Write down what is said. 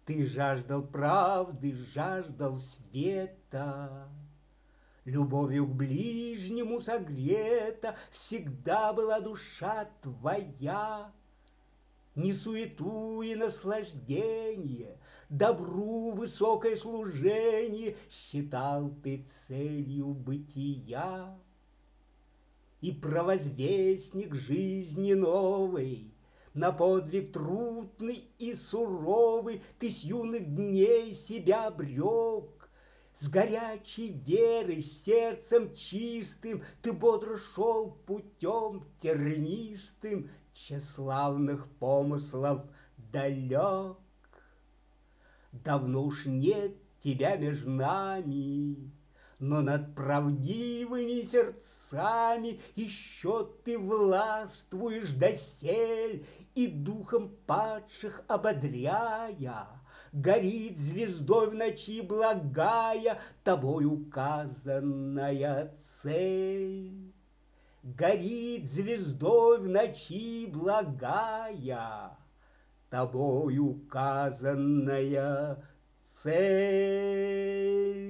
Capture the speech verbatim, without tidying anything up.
Ты жаждал правды, жаждал света, любовью к ближнему согрета всегда была душа твоя. Не суету и наслаждение, добру высокое служение считал ты целью бытия. И провозвестник жизни новой, на подвиг трудный и суровый ты с юных дней себя обрек. С горячей верой, сердцем чистым ты бодро шел путем тернистым, тщеславных помыслов далек. Давно уж нет тебя меж нами, но над правдивыми сердцами еще ты властвуешь досель, и духом падших ободряя, горит звездой в ночи благая тобой указанная цель. Горит звездой в ночи благая тобой указанная цель.